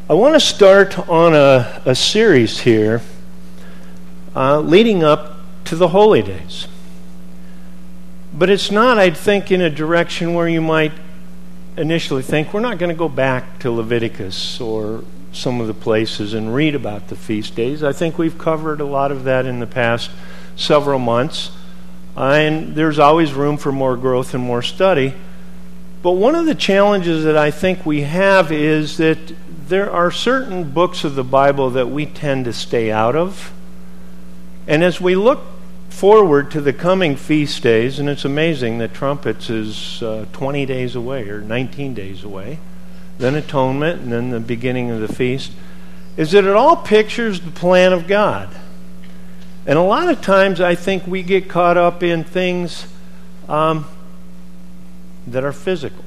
I want to start on a series here leading up to the holy days. But it's not, I think, in a direction where you might initially think we're not going to go back to Leviticus or some of the places and read about the feast days. I think we've covered a lot of that in the past several months. And there's always room for more growth and more study. But one of the challenges that I think we have is that there are certain books of the Bible that we tend to stay out of. And as we look forward to the coming feast days, and it's amazing that trumpets is 20 days away or 19 days away, then atonement, and then the beginning of the feast, is that it all pictures the plan of God. And a lot of times I think we get caught up in things that are physical.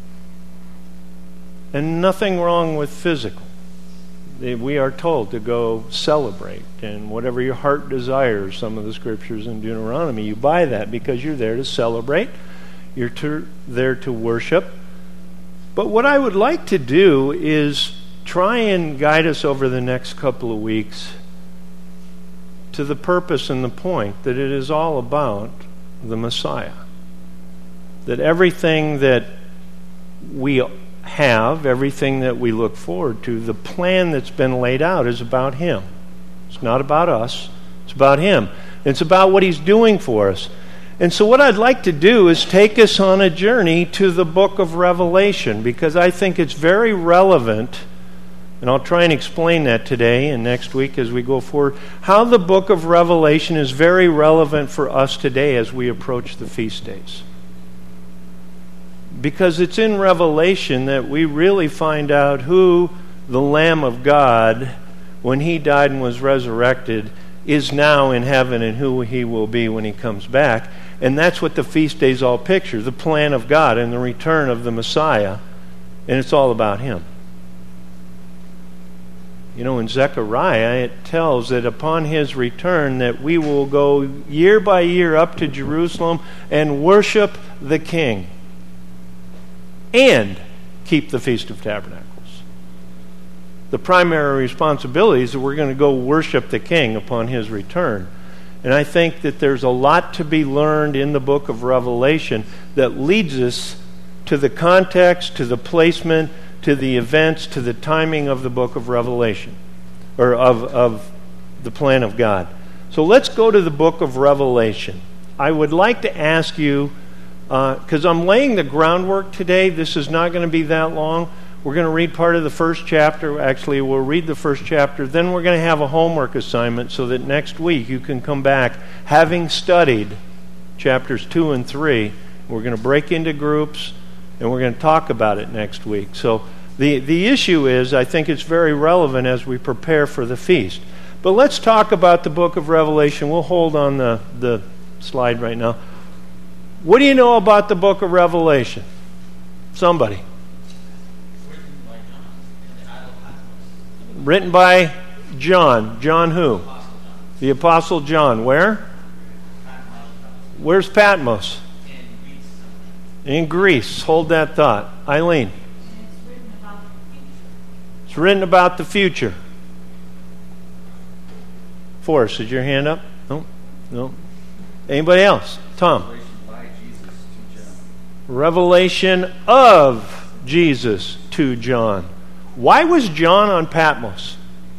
And nothing wrong with physical. We are told to go celebrate, and whatever your heart desires, some of the scriptures in Deuteronomy, you buy that because you're there to celebrate, you're there to worship. But what I would like to do is try and guide us over the next couple of weeks to the purpose and the point that it is all about the Messiah. That everything that we have, everything that we look forward to, the plan that's been laid out is about Him. It's not about us. It's about Him. It's about what He's doing for us. And so what I'd like to do is take us on a journey to the book of Revelation, because I think it's very relevant, and I'll try and explain that today and next week as we go forward, how the book of Revelation is very relevant for us today as we approach the feast days. Because it's in Revelation that we really find out who the Lamb of God, when He died and was resurrected, is now in heaven and who He will be when He comes back. And that's what the feast days all picture, the plan of God and the return of the Messiah. And it's all about Him. You know, in Zechariah, it tells that upon His return that we will go year by year up to Jerusalem and worship the King. And keep the Feast of Tabernacles. The primary responsibility is that we're going to go worship the King upon His return. And I think that there's a lot to be learned in the book of Revelation that leads us to the context, to the placement, to the events, to the timing of the book of Revelation, or of the plan of God. So let's go to the book of Revelation. I would like to ask you, because I'm laying the groundwork today, this is not going to be that long. We're going to read part of the first chapter. Actually, we'll read the first chapter. Then we're going to have a homework assignment so that next week you can come back having studied chapters 2 and 3. We're going to break into groups, and we're going to talk about it next week. So the issue is, I think it's very relevant as we prepare for the feast. But let's talk about the book of Revelation. We'll hold on the slide right now. What do you know about the book of Revelation? Somebody. Written by John. John who? The Apostle John. Where? Where's Patmos? In Greece. Hold that thought. Eileen. It's written about the future. Forrest, is your hand up? No. Anybody else? Tom. Revelation of Jesus to John. Why was John on Patmos?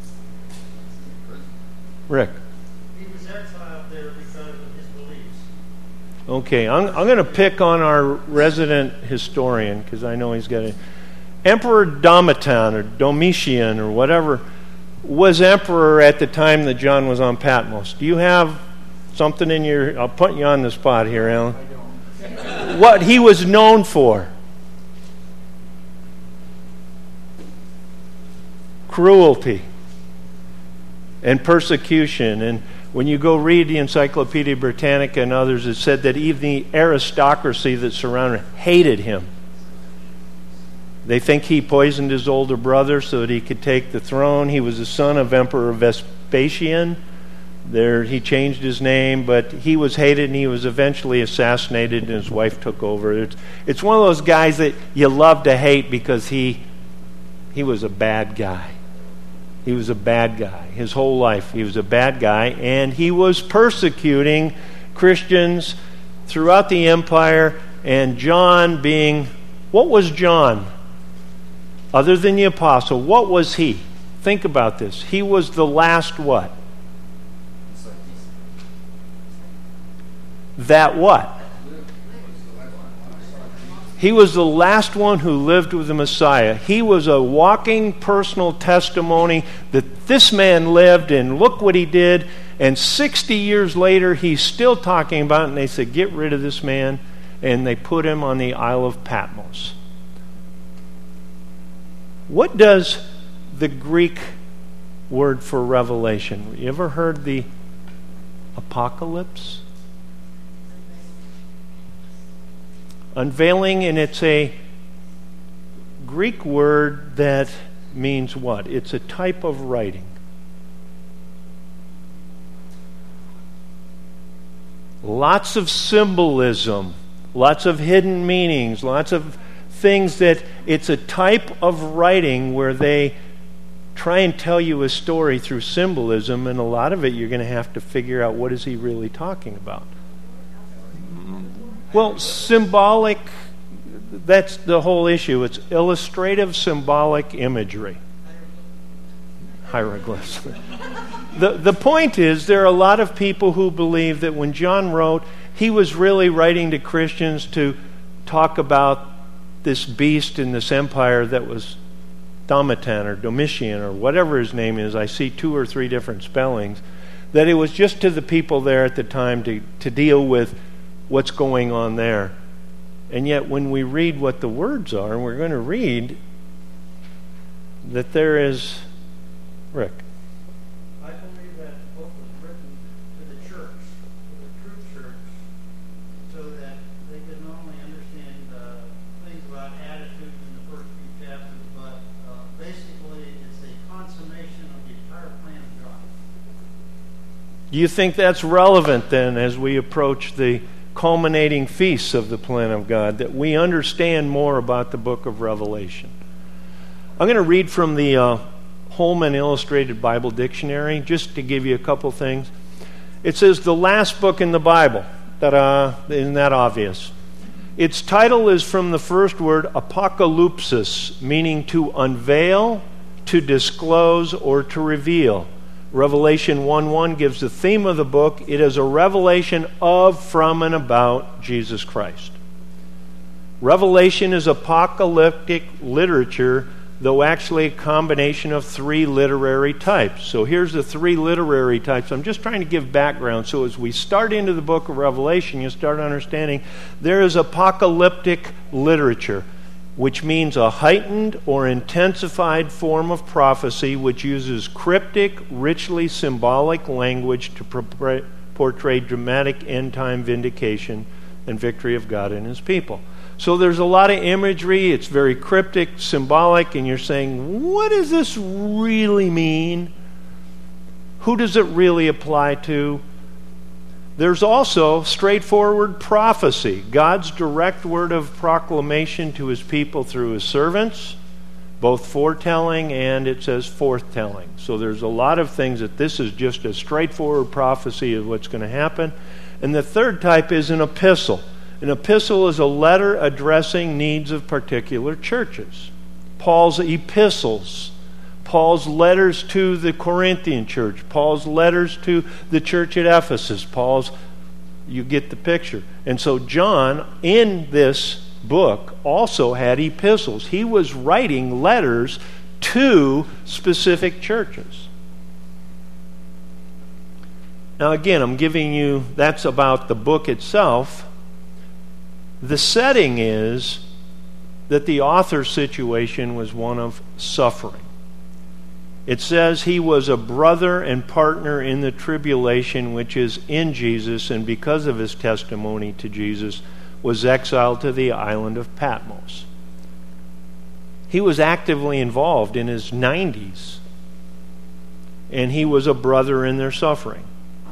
Rick. He was exiled there because of his beliefs. Okay, I'm going to pick on our resident historian because I know he's got it. Emperor Domitian or Domitian or whatever was emperor at the time that John was on Patmos. Do you have something in your... I'll put you on the spot here, Alan. What he was known for? Cruelty and persecution. And when you go read the Encyclopedia Britannica and others, it said that even the aristocracy that surrounded him hated him. They think he poisoned his older brother so that he could take the throne. He was the son of Emperor Vespasian. There, he changed his name, but he was hated and he was eventually assassinated and his wife took over. It's one of those guys that you love to hate because he he was a bad guy. He was a bad guy. His whole life, he was a bad guy, and he was persecuting Christians throughout the empire. And John being, what was John? Other than the apostle, what was he? Think about this. He was the last what? That what? He was the last one who lived with the Messiah. He was a walking personal testimony that this man lived, and look what he did. And 60 years later, he's still talking about it, and they said, get rid of this man. And they put him on the Isle of Patmos. What does the Greek word for revelation? You ever heard the apocalypse? Unveiling, and it's a Greek word that means what? It's a type of writing. Lots of symbolism, lots of hidden meanings, lots of things that it's a type of writing where they try and tell you a story through symbolism, and a lot of it you're going to have to figure out what is he really talking about. Well, symbolic, that's the whole issue. It's illustrative symbolic imagery. Hieroglyphs. The point is, there are a lot of people who believe that when John wrote, he was really writing to Christians to talk about this beast in this empire that was Domitian or Domitian or whatever his name is. I see 2 or 3 different spellings. That it was just to the people there at the time to deal with what's going on there. And yet when we read what the words are, and we're going to read that there is... Rick. I believe that the book was written to the church, to the true church, so that they could not only understand things about attitudes in the first few chapters, but basically it's a consummation of the entire plan of God. Do you think that's relevant then as we approach the culminating feasts of the plan of God, that we understand more about the book of Revelation? I'm going to read from the Holman Illustrated Bible Dictionary, just to give you a couple things. It says, the last book in the Bible. Ta-da! Isn't that obvious? Its title is from the first word, apocalypsis, meaning to unveil, to disclose, or to reveal. Revelation 1:1 gives the theme of the book. It is a revelation of, from, and about Jesus Christ. Revelation is apocalyptic literature, though actually a combination of 3 literary types. So here's the 3 literary types. I'm just trying to give background, so as we start into the book of Revelation, you start understanding there is apocalyptic literature, which means a heightened or intensified form of prophecy which uses cryptic, richly symbolic language to portray dramatic end-time vindication and victory of God and His people. So there's a lot of imagery. It's very cryptic, symbolic, and you're saying, what does this really mean? Who does it really apply to? There's also straightforward prophecy, God's direct word of proclamation to His people through His servants, both foretelling and it says forthtelling. So there's a lot of things that this is just a straightforward prophecy of what's going to happen. And the third type is an epistle. An epistle is a letter addressing needs of particular churches. Paul's epistles, Paul's letters to the Corinthian church, Paul's letters to the church at Ephesus, you get the picture. And so John, in this book, also had epistles. He was writing letters to specific churches. Now again, I'm giving you, that's about the book itself. The setting is that the author's situation was one of suffering. It says he was a brother and partner in the tribulation which is in Jesus, and because of his testimony to Jesus, was exiled to the island of Patmos. He was actively involved in his 90s, and he was a brother in their suffering.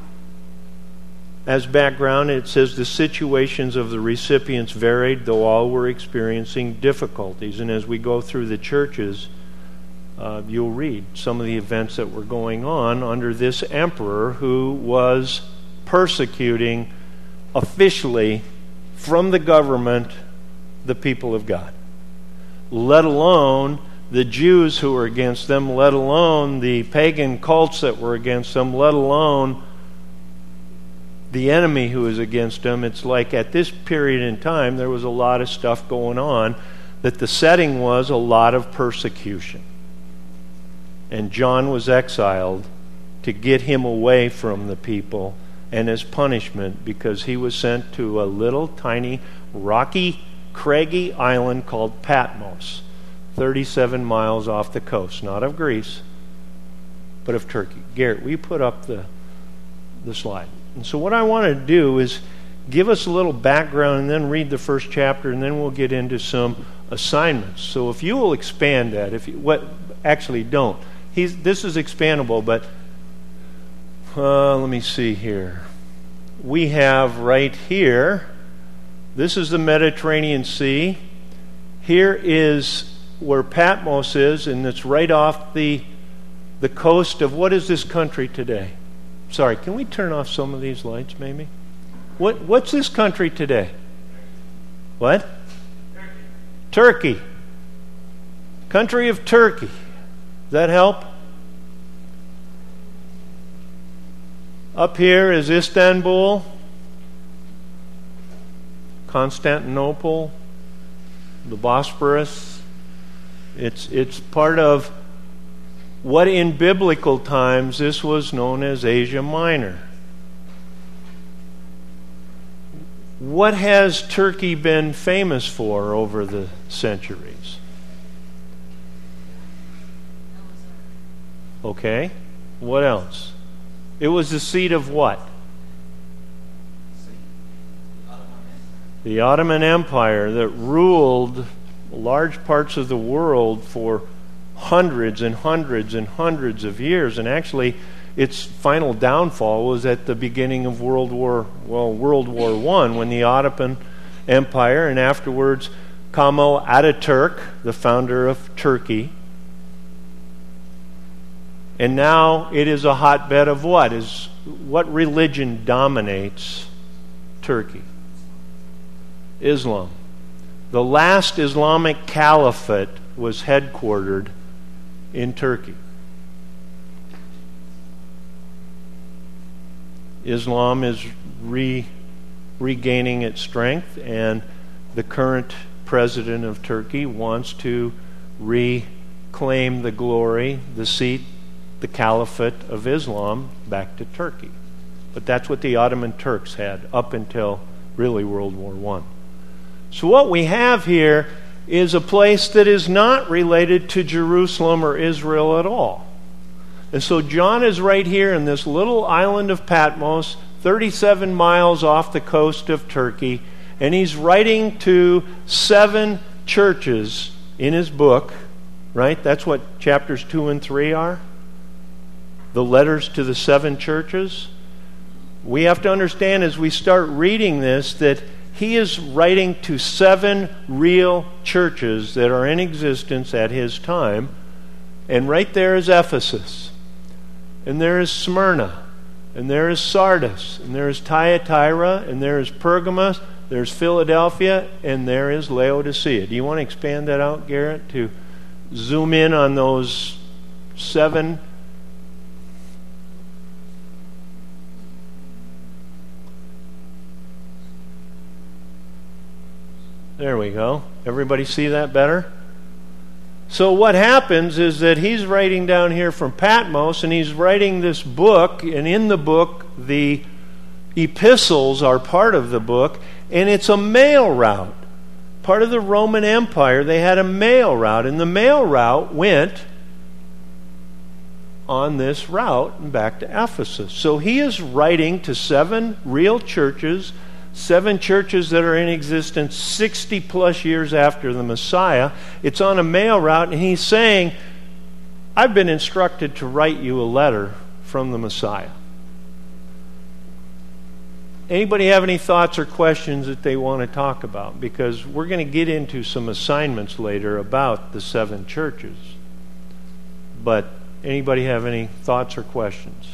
As background, it says the situations of the recipients varied, though all were experiencing difficulties. And as we go through the churches, you'll read some of the events that were going on under this emperor who was persecuting officially from the government the people of God, let alone the Jews who were against them, let alone the pagan cults that were against them, let alone the enemy who was against them. It's like at this period in time there was a lot of stuff going on, that the setting was a lot of persecution. And John was exiled to get him away from the people, and as punishment, because he was sent to a little tiny rocky, craggy island called Patmos, 37 miles off the coast, not of Greece, but of Turkey. Garrett, will you put up the slide? And so what I want to do is give us a little background and then read the first chapter, and then we'll get into some assignments. So if you will expand that, actually don't. This is expandable, but let me see here. We have right here, this is the Mediterranean Sea. Here is where Patmos is, and it's right off the coast of, what is this country today? Sorry, can we turn off some of these lights maybe? What's this country today? What? Turkey. Country of Turkey. Does that help? Up here is Istanbul, Constantinople, the Bosporus. It's part of what in biblical times this was known as Asia Minor. What has Turkey been famous for over the centuries? Okay. What else? It was the seat of what? The Ottoman Empire that ruled large parts of the world for hundreds and hundreds and hundreds of years. And actually, its final downfall was at the beginning of World War I, when the Ottoman Empire, and afterwards Kemal Ataturk, the founder of Turkey. And now it is a hotbed of what? What religion dominates Turkey? Islam. The last Islamic caliphate was headquartered in Turkey. Islam is regaining its strength, and the current president of Turkey wants to reclaim the glory, the seat, the caliphate of Islam back to Turkey. But that's what the Ottoman Turks had up until really World War I. So what we have here is a place that is not related to Jerusalem or Israel at all. And so John is right here in this little island of Patmos, 37 miles off the coast of Turkey, and he's writing to 7 churches in his book, right? That's what chapters 2 and 3 are. The letters to the 7 churches. We have to understand as we start reading this that he is writing to 7 real churches that are in existence at his time. And right there is Ephesus. And there is Smyrna. And there is Sardis. And there is Thyatira. And there is Pergamos. There's Philadelphia. And there is Laodicea. Do you want to expand that out, Garrett, to zoom in on those 7? There we go. Everybody see that better? So what happens is that he's writing down here from Patmos, and he's writing this book, and in the book, the epistles are part of the book, and it's a mail route. Part of the Roman Empire, they had a mail route, and the mail route went on this route and back to Ephesus. So he is writing to 7 real churches, 7 churches that are in existence 60 plus years after the Messiah. It's on a mail route, and he's saying, I've been instructed to write you a letter from the Messiah. Anybody have any thoughts or questions that they want to talk about? Because we're going to get into some assignments later about the 7 churches. But anybody have any thoughts or questions?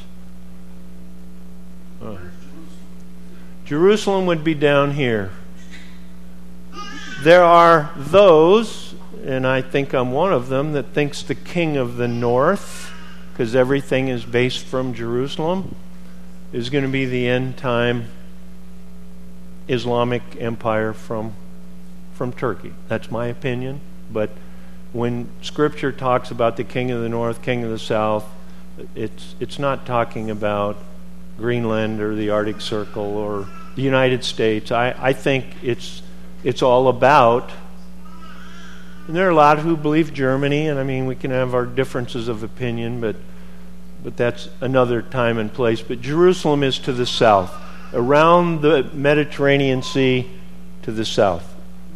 Jerusalem would be down here. There are those, and I think I'm one of them, that thinks the king of the north, because everything is based from Jerusalem, is going to be the end time Islamic empire from Turkey. That's my opinion. But when Scripture talks about the king of the north, king of the south, it's not talking about Greenland or the Arctic Circle or the United States. I think it's all about, and there are a lot who believe Germany, and I mean we can have our differences of opinion, but that's another time and place. But Jerusalem is to the south, around the Mediterranean Sea to the south.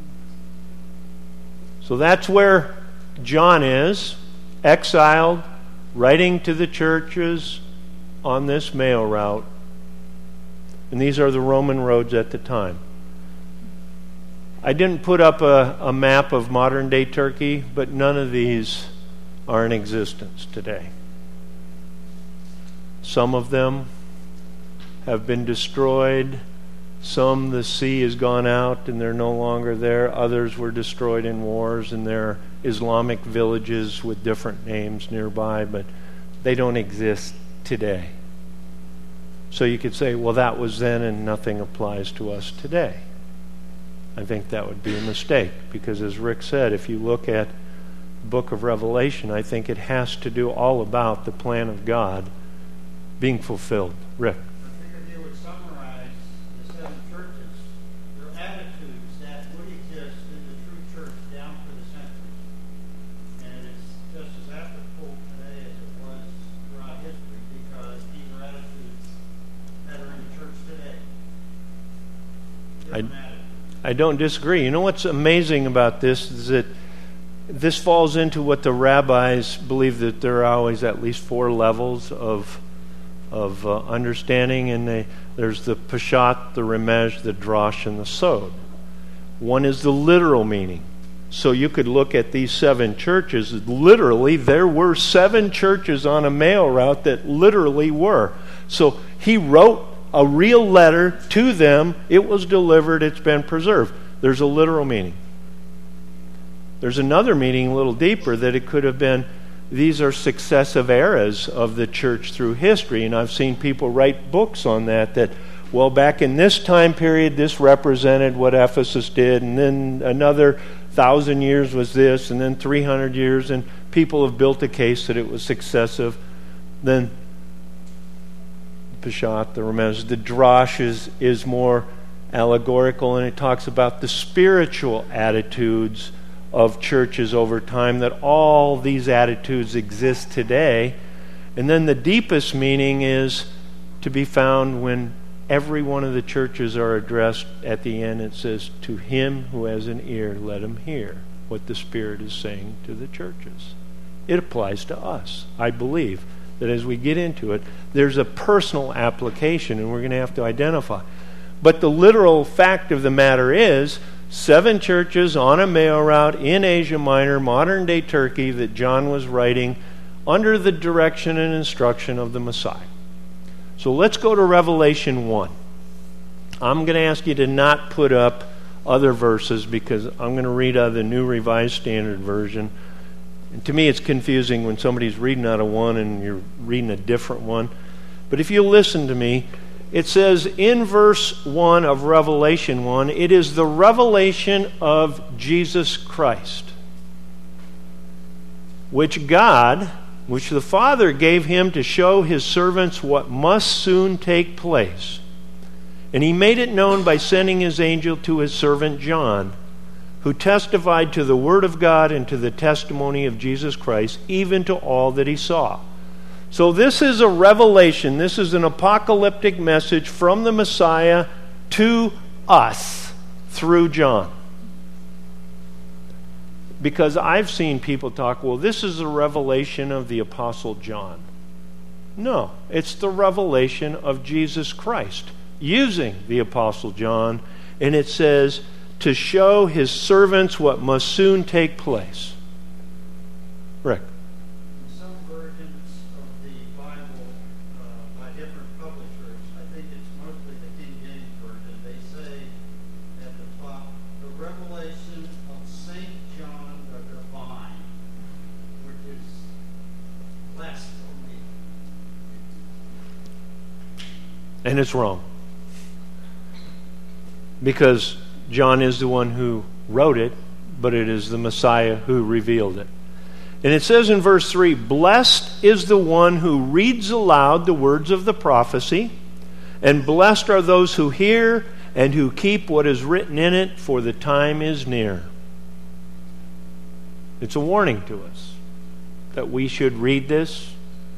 So that's where John is, exiled, writing to the churches on this mail route. And these are the Roman roads at the time. I didn't put up a map of modern-day Turkey, but none of these are in existence today. Some of them have been destroyed. Some, the sea has gone out and they're no longer there. Others were destroyed in wars, and there are Islamic villages with different names nearby, but they don't exist today. So you could say, well, that was then and nothing applies to us today. I think that would be a mistake, because as Rick said, if you look at the book of Revelation, I think it has to do all about the plan of God being fulfilled. Rick? I figured you would summarize the seven churches, their attitudes that would exist in the true church down through the centuries. And it's just as applicable today as it was throughout history, because these are attitudes that are in the church today. I don't disagree. You know what's amazing about this is that this falls into what the rabbis believe, that there are always at least 4 levels of understanding, and there's the Peshat, the Remez, the Drosh, and the Sod. One is the literal meaning. So you could look at these 7 churches. Literally, there were 7 churches on a mail route that literally were. So he wrote a real letter to them. It was delivered. It's been preserved. There's a literal meaning. There's another meaning a little deeper, that it could have been, these are successive eras of the church through history. And I've seen people write books on that, well, back in this time period, this represented what Ephesus did, and then another 1,000 years was this, and then 300 years, and people have built a case that it was successive. Then Peshat, the Remez, the Drosh is more allegorical, and it talks about the spiritual attitudes of churches over time, that all these attitudes exist today. And then the deepest meaning is to be found when every one of the churches are addressed at the end. It says, to him who has an ear, let him hear what the Spirit is saying to the churches. It applies to us. I believe that as we get into it, there's a personal application, and we're going to have to identify. But the literal fact of the matter is, 7 churches on a mail route in Asia Minor, modern-day Turkey, that John was writing under the direction and instruction of the Messiah. So let's go to Revelation 1. I'm going to ask you to not put up other verses, because I'm going to read out of the New Revised Standard Version. And to me, it's confusing when somebody's reading out of one and you're reading a different one. But if you listen to me, it says in verse 1 of Revelation 1, it is the revelation of Jesus Christ, which the Father gave him to show his servants what must soon take place. And he made it known by sending his angel to his servant John, who testified to the word of God and to the testimony of Jesus Christ, even to all that he saw. So this is a revelation. This is an apocalyptic message from the Messiah to us through John. Because I've seen people talk, well, this is a revelation of the Apostle John. No, it's the revelation of Jesus Christ using the Apostle John. And it says, to show his servants what must soon take place. Rick? In some And it's wrong. Because John is the one who wrote it, but it is the Messiah who revealed it. And it says in verse 3, "Blessed is the one who reads aloud the words of the prophecy, and blessed are those who hear and who keep what is written in it, for the time is near." It's a warning to us that we should read this.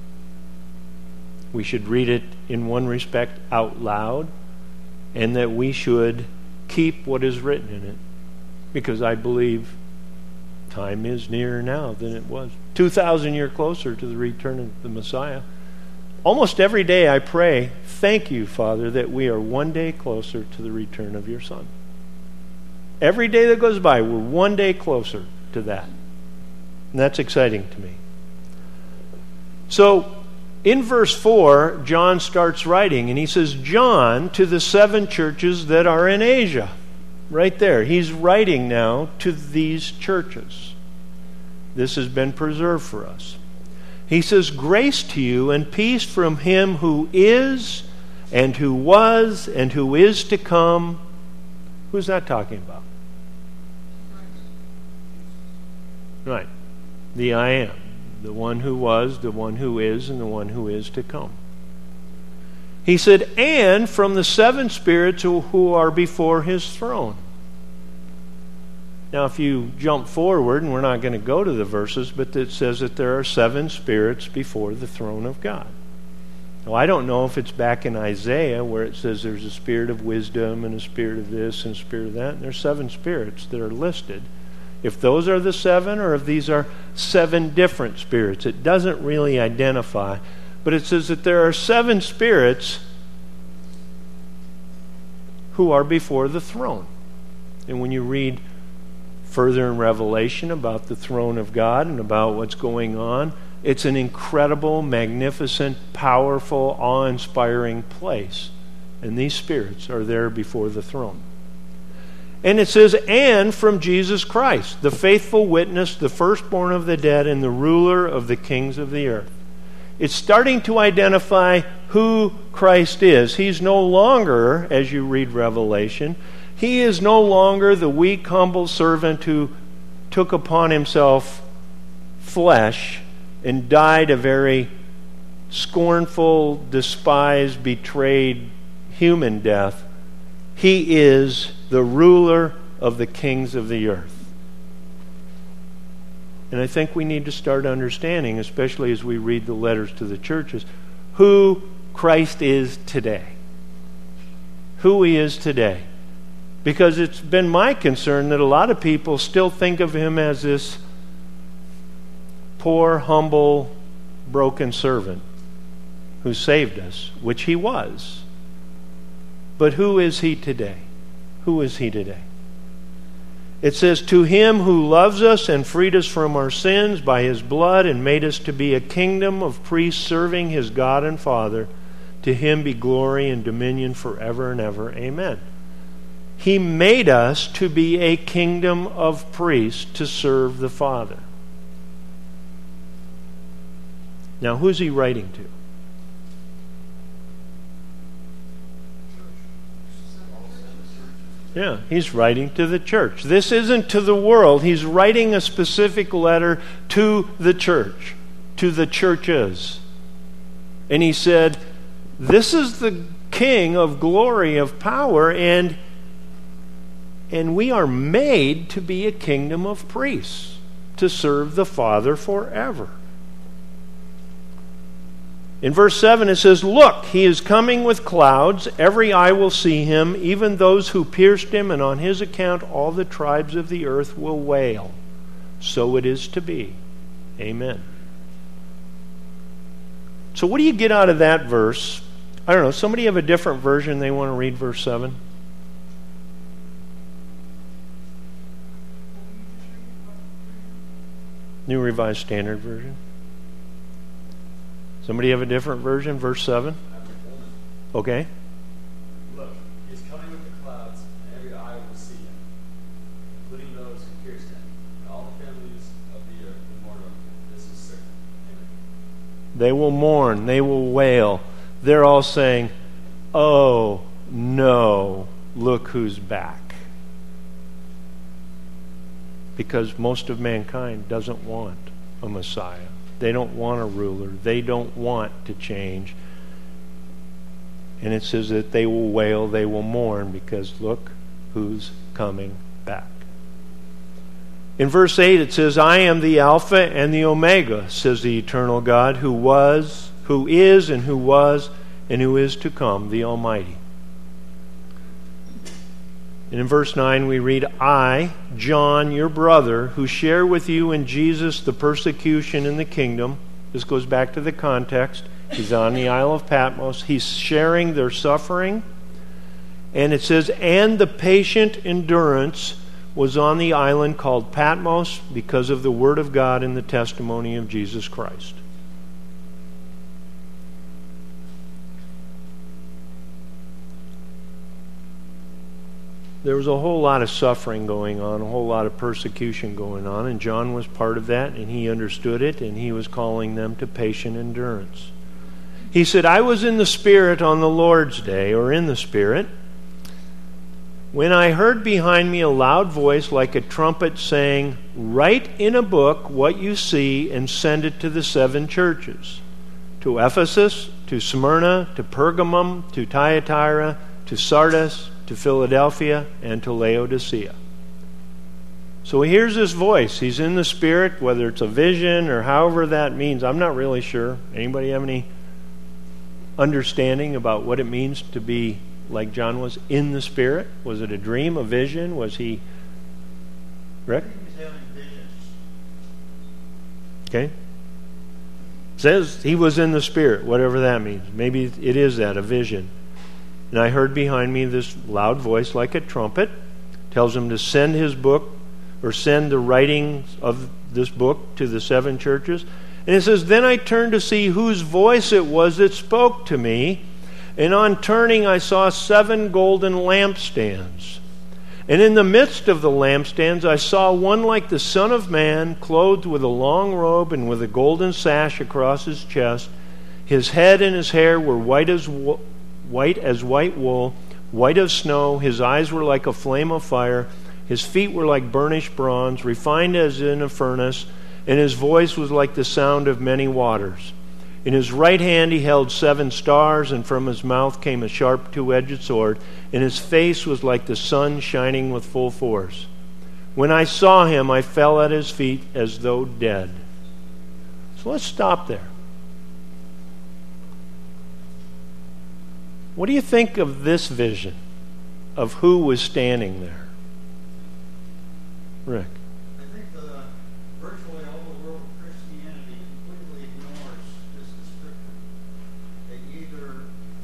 We should read it in one respect out loud, and that we should keep what is written in it, because I believe time is nearer now than it was 2,000 years closer to the return of the Messiah. Almost every day I pray, thank you, Father, that we are one day closer to the return of your Son. Every day that goes by, we're one day closer to that. And that's exciting to me. So, in verse 4, John starts writing, and he says, "John, to the 7 churches that are in Asia." Right there. He's writing now to these churches. This has been preserved for us. He says, "Grace to you and peace from him who is, and who was, and who is to come." Who's that talking about? Right. The I am. The one who was, the one who is, and the one who is to come. He said, "And from the 7 spirits who are before his throne." Now, if you jump forward, and we're not going to go to the verses, but it says that there are 7 spirits before the throne of God. Now, I don't know if it's back in Isaiah where it says there's a spirit of wisdom and a spirit of this and a spirit of that. And there's 7 spirits that are listed. If those are the 7, or if these are 7 different spirits, it doesn't really identify. But it says that there are 7 spirits who are before the throne. And when you read further in Revelation about the throne of God and about what's going on, it's an incredible, magnificent, powerful, awe-inspiring place. And these spirits are there before the throne. And it says, "And from Jesus Christ, the faithful witness, the firstborn of the dead, and the ruler of the kings of the earth." It's starting to identify who Christ is. He's no longer, as you read Revelation, he is no longer the weak, humble servant who took upon himself flesh and died a very scornful, despised, betrayed human death. He is the ruler of the kings of the earth. And I think we need to start understanding, especially as we read the letters to the churches, who Christ is today. Who he is today. Because it's been my concern that a lot of people still think of him as this poor, humble, broken servant who saved us, which he was. But who is he today? Who is he today? It says, "To him who loves us and freed us from our sins by his blood and made us to be a kingdom of priests serving his God and Father, to him be glory and dominion forever and ever. Amen." He made us to be a kingdom of priests to serve the Father. Now, who's he writing to? Yeah, he's writing to the church. This isn't to the world. He's writing a specific letter to the church, to the churches. And he said, this is the King of glory, of power, and we are made to be a kingdom of priests, to serve the Father forever. In verse 7 it says, "Look, he is coming with clouds. Every eye will see him, even those who pierced him, and on his account all the tribes of the earth will wail. So it is to be. Amen." So what do you get out of that verse? I don't know. Somebody have a different version they want to read verse 7? New Revised Standard Version. Somebody have a different version? Verse 7? Okay. "Look, he is coming with the clouds, and every eye will see him, including those who pierced him. And all the families of the earth will mourn over him. This is certain." Amen. They will mourn. They will wail. They're all saying, oh no, look who's back. Because most of mankind doesn't want a Messiah. They don't want a ruler. They don't want to change. And it says that they will wail, they will mourn, because look who's coming back. In verse 8 it says, I am the Alpha and the Omega, says the eternal God, who was, who is, and who was, and who is to come, the Almighty. And in verse 9 we read, I, John, your brother, who share with you in Jesus the persecution and the kingdom. This goes back to the context. He's on the Isle of Patmos. He's sharing their suffering. And it says, and the patient endurance was on the island called Patmos because of the word of God and the testimony of Jesus Christ. There was a whole lot of suffering going on, a whole lot of persecution going on, and John was part of that, and he understood it, and he was calling them to patient endurance. He said, I was in the Spirit on the Lord's day, or in the Spirit, when I heard behind me a loud voice like a trumpet saying, write in a book what you see and send it to the 7 churches, to Ephesus, to Smyrna, to Pergamum, to Thyatira, to Sardis, to Philadelphia, and to Laodicea. So he hears this voice. He's in the Spirit, whether it's a vision or however that means. I'm not really sure. Anybody have any understanding about what it means to be like John was in the Spirit? Was it a dream, a vision? Was he... Rick? I think he's having visions. Okay. Says he was in the Spirit, whatever that means. Maybe it is that, a vision. And I heard behind me this loud voice like a trumpet. Tells him to send his book, or send the writings of this book to the 7 churches. And it says, then I turned to see whose voice it was that spoke to me. And on turning I saw 7 golden lampstands. And in the midst of the lampstands I saw one like the Son of Man, clothed with a long robe and with a golden sash across his chest. His head and his hair were white as white wool, white as snow. His eyes were like a flame of fire. His feet were like burnished bronze, refined as in a furnace. And his voice was like the sound of many waters. In his right hand he held 7 stars, and from his mouth came a sharp 2-edged sword, and his face was like the sun shining with full force. When I saw him, I fell at his feet as though dead. So let's stop there. What do you think of this vision of who was standing there? Rick? I think virtually all the world of Christianity completely ignores this description. They either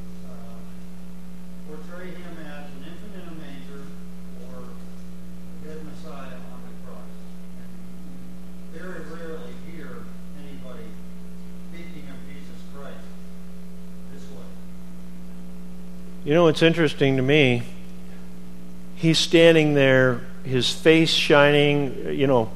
portray him as an infant in a manger or a dead Messiah on the cross. And very rarely hear anybody speaking of Jesus Christ this way. You know, it's interesting to me. He's standing there, his face shining. You know,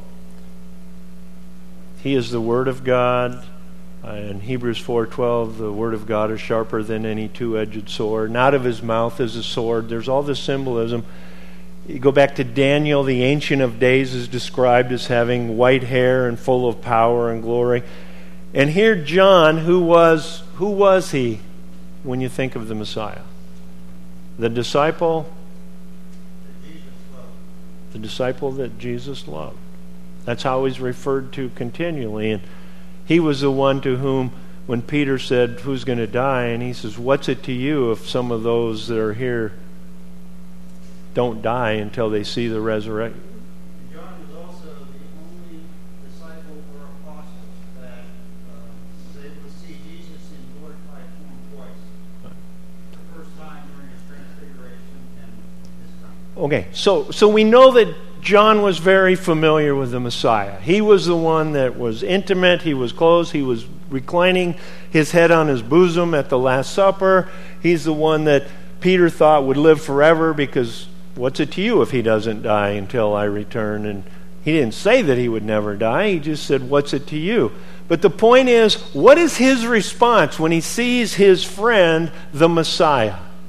he is the Word of God. In Hebrews 4:12, the Word of God is sharper than any 2-edged sword. And out of his mouth is a sword. There's all this symbolism. You go back to Daniel, the Ancient of Days is described as having white hair and full of power and glory. And here John, who was he when you think of the Messiah? The disciple that Jesus loved. That's how he's referred to continually. And he was the one to whom, when Peter said, who's going to die? And he says, what's it to you if some of those that are here don't die until they see the resurrection? John was also the only disciple or apostle that was able to see Jesus in glorified form twice. The first time during his transfiguration and this time. Okay, so we know that John was very familiar with the Messiah. He was the one that was intimate, he was close, he was reclining his head on his bosom at the Last Supper. He's the one that Peter thought would live forever, because what's it to you if he doesn't die until I return? And he didn't say that he would never die, he just said, what's it to you? But the point is, what is his response when he sees his friend, the Messiah?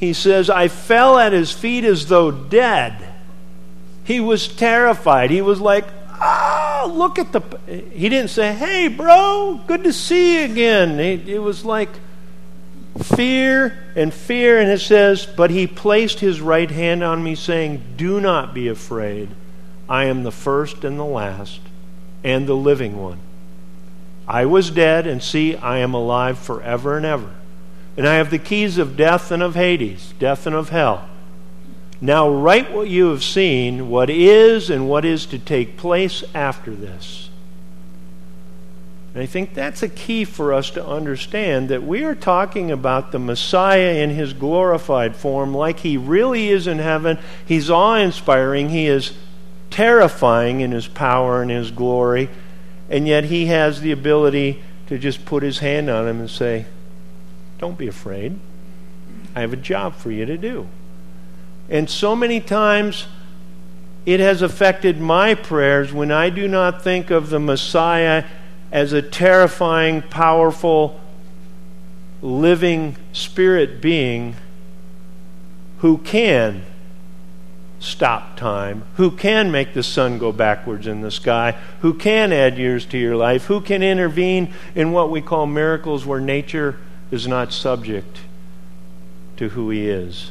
he says, I fell at his feet as though dead. He was terrified. He was like, look at the... He didn't say, hey, bro, good to see you again. It was like fear. And it says, but he placed his right hand on me, saying, do not be afraid. I am the first and the last, and the living one. I was dead, and see, I am alive forever and ever. And I have the keys of death and of Hades, death and of hell. Now write what you have seen, what is and what is to take place after this. And I think that's a key for us to understand, that we are talking about the Messiah in his glorified form like he really is in heaven. He's awe-inspiring. He is terrifying in his power and his glory. And yet he has the ability to just put his hand on him and say, don't be afraid. I have a job for you to do. And so many times it has affected my prayers when I do not think of the Messiah as a terrifying, powerful, living spirit being who can stop time, who can make the sun go backwards in the sky, who can add years to your life, who can intervene in what we call miracles where nature is not subject to who he is.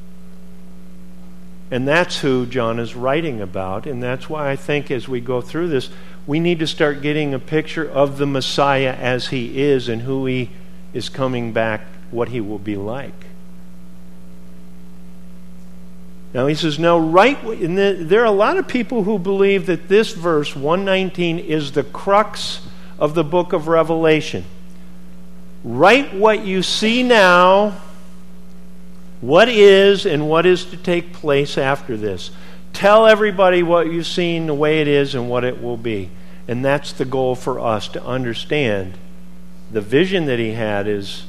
And that's who John is writing about, and that's why I think as we go through this, we need to start getting a picture of the Messiah as he is and who he is coming back, what he will be like. Now he says, now write, and there are a lot of people who believe that this verse, 119, is the crux of the book of Revelation. Write what you see now, what is and what is to take place after this. Tell everybody what you've seen, the way it is, and what it will be. And that's the goal for us, to understand the vision that he had is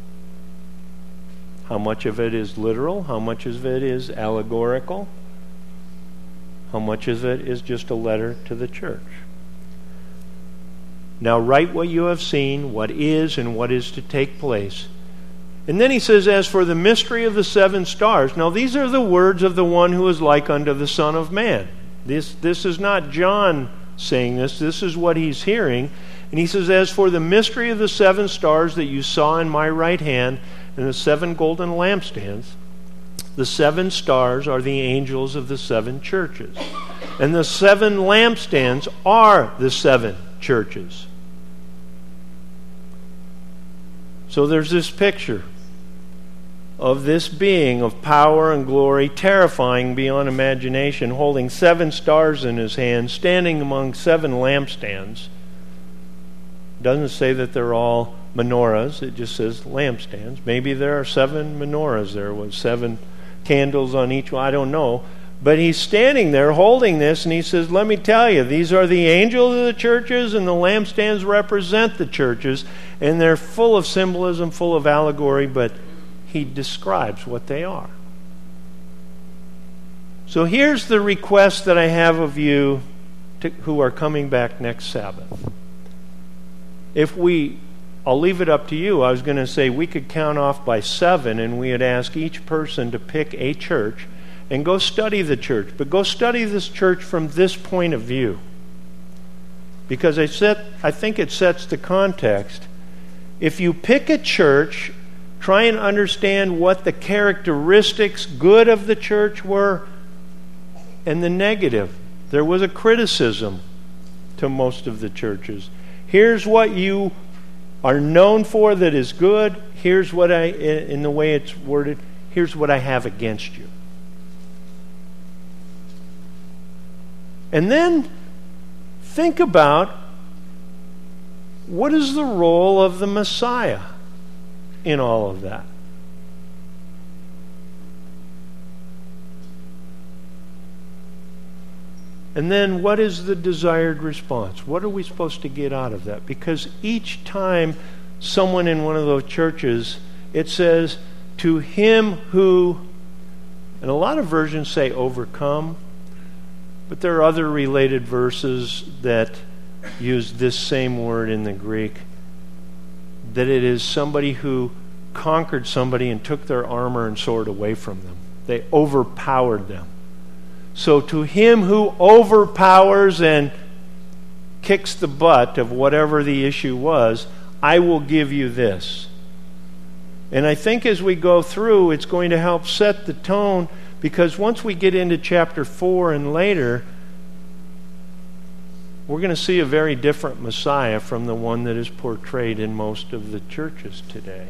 how much of it is literal, how much of it is allegorical, how much of it is just a letter to the church. Now write what you have seen, what is and what is to take place. And then he says, as for the mystery of the 7 stars. Now these are the words of the one who is like unto the Son of Man. This is not John saying this. This is what he's hearing. And he says, as for the mystery of the 7 stars that you saw in my right hand, and the 7 golden lampstands, the 7 stars are the angels of the 7 churches. And the 7 lampstands are the 7 churches. So there's this picture of this being of power and glory, terrifying beyond imagination, holding 7 stars in his hand, standing among 7 lampstands. It doesn't say that they're all menorahs, it just says lampstands. Maybe there are 7 menorahs there with 7 candles on each one, I don't know. But he's standing there holding this, and he says, let me tell you, these are the angels of the churches, and the lampstands represent the churches, and they're full of symbolism, full of allegory, but he describes what they are. So here's the request that I have of you who are coming back next Sabbath. I'll leave it up to you. I was going to say we could count off by 7, and we would ask each person to pick a church and go study the church. But go study this church from this point of view. Because I think it sets the context. If you pick a church, try and understand what the characteristics, good of the church were, and the negative. There was a criticism to most of the churches. Here's what you are known for that is good. Here's what in the way it's worded, here's what I have against you. And then think about, what is the role of the Messiah in all of that? And then what is the desired response? What are we supposed to get out of that? Because each time someone in one of those churches, it says, to him who, and a lot of versions say overcome, but there are other related verses that use this same word in the Greek, that it is somebody who conquered somebody and took their armor and sword away from them. They overpowered them. So to him who overpowers and kicks the butt of whatever the issue was, I will give you this. And I think as we go through, it's going to help set the tone, because once we get into chapter 4 and later, we're going to see a very different Messiah from the one that is portrayed in most of the churches today.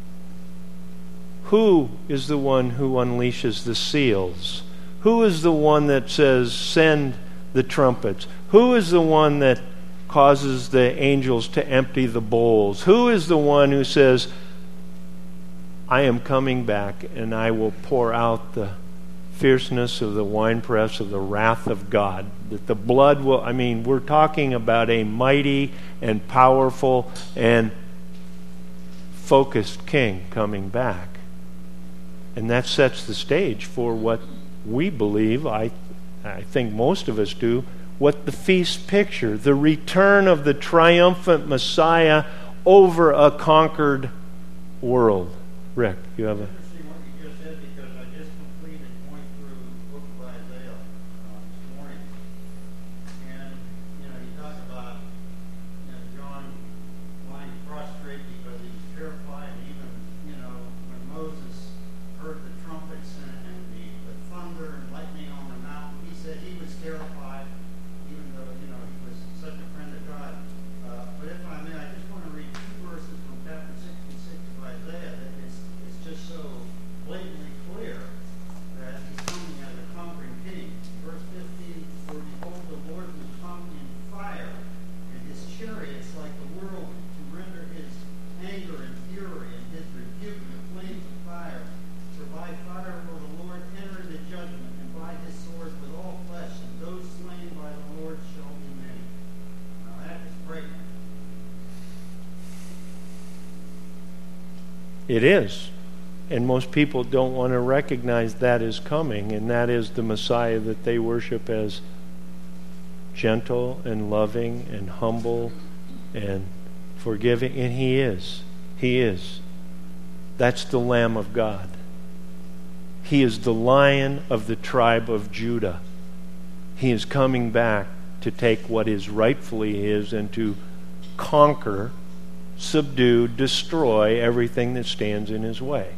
Who is the one who unleashes the seals? Who is the one that says, send the trumpets? Who is the one that causes the angels to empty the bowls? Who is the one who says, I am coming back and I will pour out the fierceness of the winepress of the wrath of God? That the blood will, we're talking about a mighty and powerful and focused king coming back. And that sets the stage for what we believe, I think most of us do, what the feast picture, the return of the triumphant Messiah over a conquered world. Rick, you have a... Interesting what you just said, because I just completed going through the book of Isaiah this morning. And, you talk about, John lying prostrate because he's terrified. Even, when Moses heard the trumpets and the thunder and lightning on the mountain, he said he was terrified, even though, he was such a friend of God. But if I may, I just want to read 2 verses from chapter 66 of Isaiah that is just so blatantly clear that he's coming as a conquering king. Verse 15, for behold, the Lord will come in fire, and his chariots like the whirlwind, to render his anger and fury, and his rebuke the flames of fire. For by fire will the Lord enter into judgment, and by his sword with all flesh, and those slain by the Lord shall be many. Now that is pregnant. It is. And most people don't want to recognize that is coming, and that is the Messiah that they worship as gentle and loving and humble and forgiving. And he is. He is. That's the Lamb of God. He is the Lion of the tribe of Judah. He is coming back to take what is rightfully his and to conquer, subdue, destroy everything that stands in his way.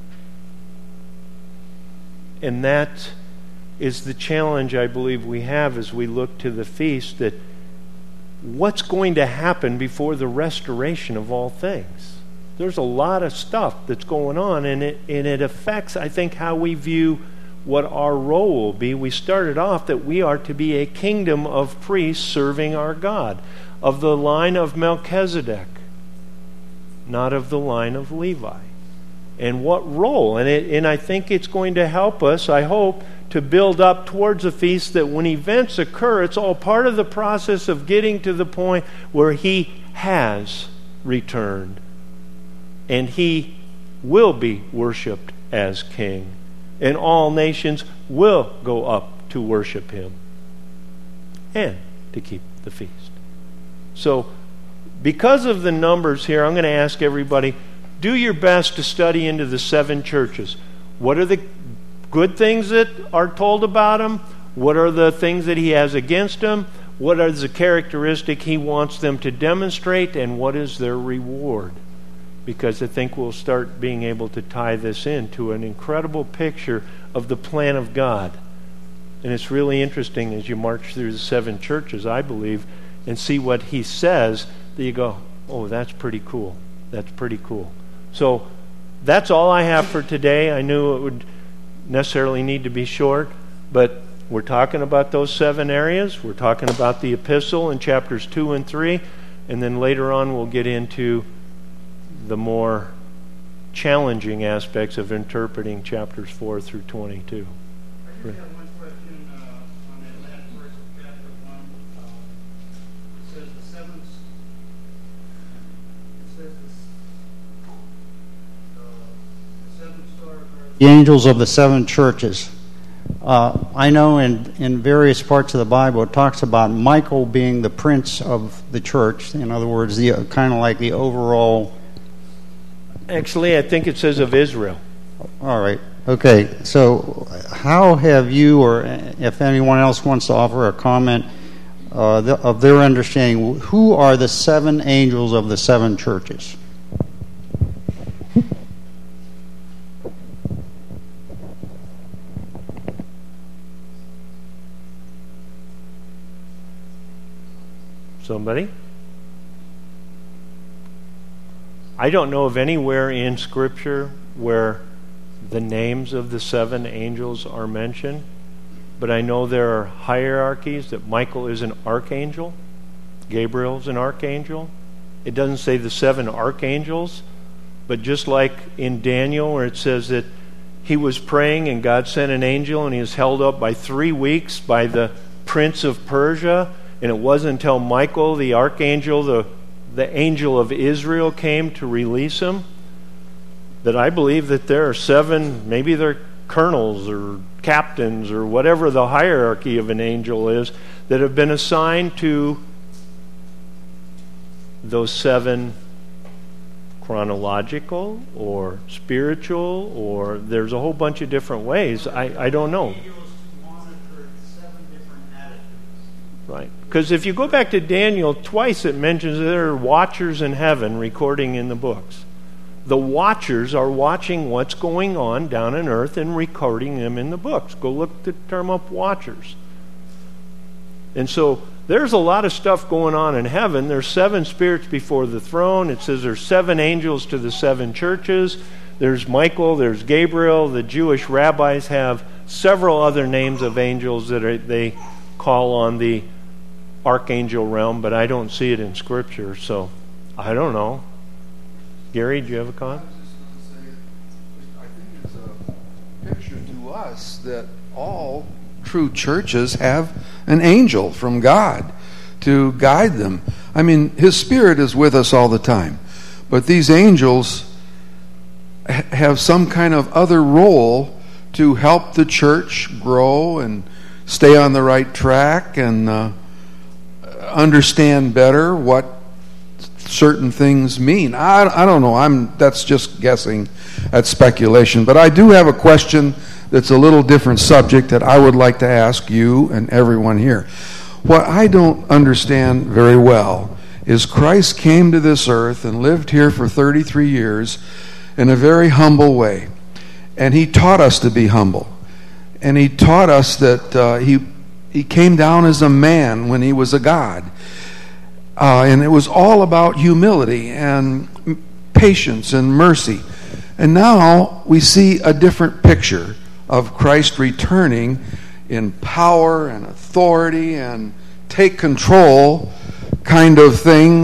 And that is the challenge I believe we have as we look to the feast, that what's going to happen before the restoration of all things? There's a lot of stuff that's going on, and it affects, I think, how we view what our role will be. We started off that we are to be a kingdom of priests serving our God, of the line of Melchizedek, not of the line of Levi. And what role? And I think it's going to help us, I hope, to build up towards a feast that when events occur, it's all part of the process of getting to the point where he has returned. And he will be worshipped as king. And all nations will go up to worship him and to keep the feast. So, because of the numbers here, I'm going to ask everybody, do your best to study into the 7 churches. What are the good things that are told about him? What are the things that he has against them? What are the characteristics he wants them to demonstrate? And what is their reward? Because I think we'll start being able to tie this into an incredible picture of the plan of God. And it's really interesting as you march through the 7 churches, I believe, and see what he says, that you go, oh, that's pretty cool. That's pretty cool. So that's all I have for today. I knew it would necessarily need to be short, but we're talking about those 7 areas. We're talking about the epistle in chapters 2 and 3, and then later on we'll get into the more challenging aspects of interpreting chapters 4 through 22. I just have one question on that last verse of chapter 1. It says the seventh. It says the 7 stars are the angels of the 7 churches. I know in various parts of the Bible it talks about Michael being the prince of the church. In other words, the kind of like the overall Actually, I think it says of Israel. All right. Okay. So how have you, or if anyone else wants to offer a comment of their understanding, who are the 7 angels of the 7 churches? Somebody? I don't know of anywhere in Scripture where the names of the 7 angels are mentioned, but I know there are hierarchies, that Michael is an archangel, Gabriel's an archangel. It doesn't say the 7 archangels, but just like in Daniel where it says that he was praying and God sent an angel and he was held up by 3 weeks by the prince of Persia, and it wasn't until Michael, the archangel, the angel of Israel, came to release him, that I believe that there are 7, maybe they're colonels or captains or whatever the hierarchy of an angel is, that have been assigned to those 7 chronological or spiritual, or there's a whole bunch of different ways. I don't know. Right. Because if you go back to Daniel, twice it mentions that there are watchers in heaven recording in the books. The watchers are watching what's going on down on earth and recording them in the books. Go look the term up, watchers. And so there's a lot of stuff going on in heaven. There's 7 spirits before the throne. It says there's 7 angels to the 7 churches. There's Michael, there's Gabriel. The Jewish rabbis have several other names of angels that they call on the archangel realm, but I don't see it in Scripture, so I don't know. Gary, do you have a comment? I was just going to say, I think it's a picture to us that all true churches have an angel from God to guide them. I mean, His Spirit is with us all the time, but these angels have some kind of other role to help the church grow and stay on the right track and understand better what certain things mean. I don't know. That's just guessing. That's speculation. But I do have a question that's a little different subject that I would like to ask you and everyone here. What I don't understand very well is Christ came to this earth and lived here for 33 years in a very humble way. And He taught us to be humble. And He taught us that He came down as a man when He was a God. And it was all about humility and patience and mercy. And now we see a different picture of Christ returning in power and authority and take control kind of thing.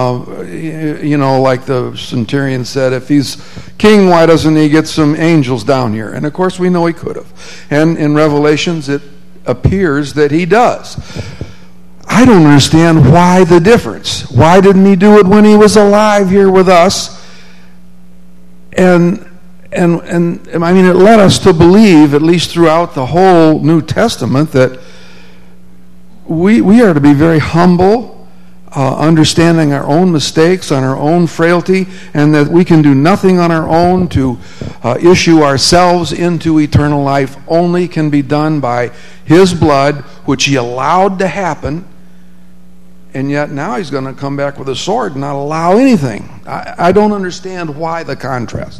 Like the centurion said, if He's king, why doesn't He get some angels down here? And of course we know He could have. And in Revelations it appears that He does. I don't understand why the difference. Why didn't He do it when He was alive here with us? And I mean, it led us to believe, at least throughout the whole New Testament, that we are to be very humble, understanding our own mistakes, on our own frailty, and that we can do nothing on our own to issue ourselves into eternal life. Only can be done by His blood, which He allowed to happen, and yet now He's going to come back with a sword and not allow anything. I don't understand why the contrast.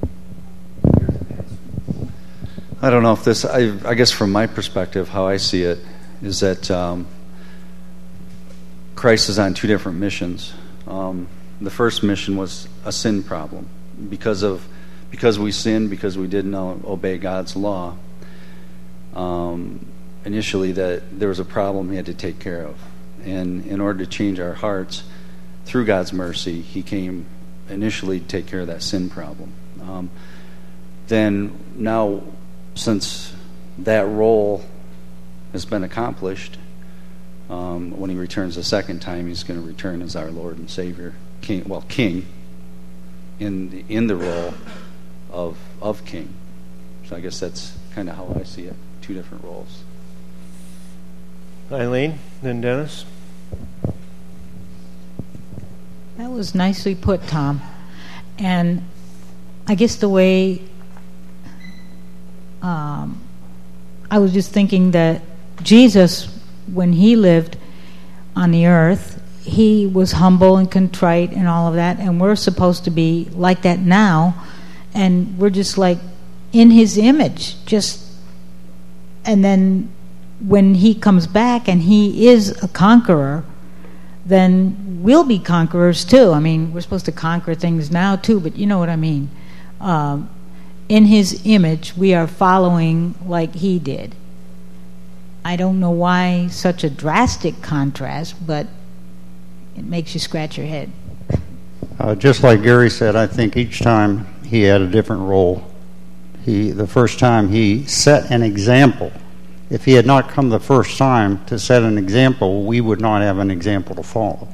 I don't know if this, I guess from my perspective, how I see it, is that Christ is on 2 different missions. The first mission was a sin problem. Because we sinned, because we didn't obey God's law, initially that there was a problem He had to take care of. And in order to change our hearts, through God's mercy, He came initially to take care of that sin problem. Then now, since that role has been accomplished, when He returns the second time, He's going to return as our Lord and Savior, King, in the role of King. So I guess that's kind of how I see it. 2 different roles. Eileen, then Dennis. That was nicely put, Tom. And I guess the way I was just thinking that Jesus, when he lived on the earth, he was humble and contrite and all of that, and we're supposed to be like that now, and we're just like in his image, and then when he comes back and he is a conqueror, then we'll be conquerors too. I mean, we're supposed to conquer things now too, but you know what I mean. In his image, we are following like he did. I don't know why such a drastic contrast, but it makes you scratch your head. Just like Gary said, I think each time he had a different role. The first time he set an example. If he had not come the first time to set an example, we would not have an example to follow.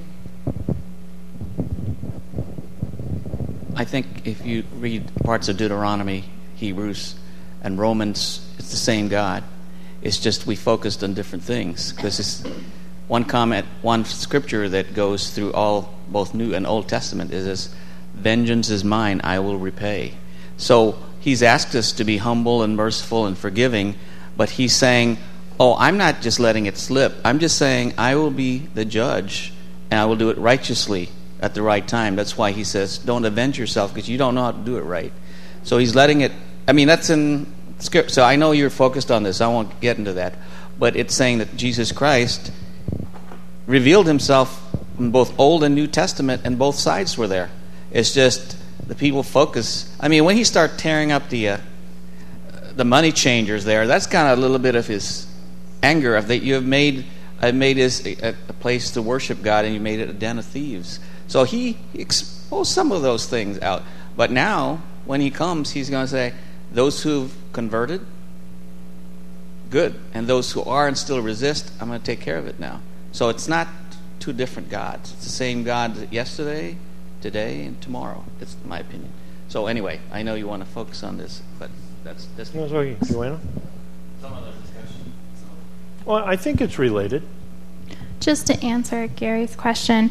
I think if you read parts of Deuteronomy, Hebrews, and Romans, it's the same God. It's just we focused on different things. Because it's one scripture that goes through both New and Old Testament is this: vengeance is mine, I will repay. So he's asked us to be humble and merciful and forgiving, but he's saying, I'm not just letting it slip. I'm just saying I will be the judge, and I will do it righteously at the right time. That's why he says, don't avenge yourself, because you don't know how to do it right. So he's letting it, that's in script. So I know you're focused on this. I won't get into that. But it's saying that Jesus Christ revealed himself in both Old and New Testament, and both sides were there. It's just the people focus. When he started tearing up the money changers there, that's kind of a little bit of his anger of that you have made this a place to worship God, and you made it a den of thieves. So he exposed some of those things out. But now, when he comes, he's going to say, those who've converted, good. And those who are and still resist, I'm going to take care of it now. So it's not two different gods. It's the same God yesterday, today, and tomorrow. It's my opinion. So anyway, I know you want to focus on this, but that's No, sorry. You want to? Some other discussion. Well, I think it's related. Just to answer Gary's question,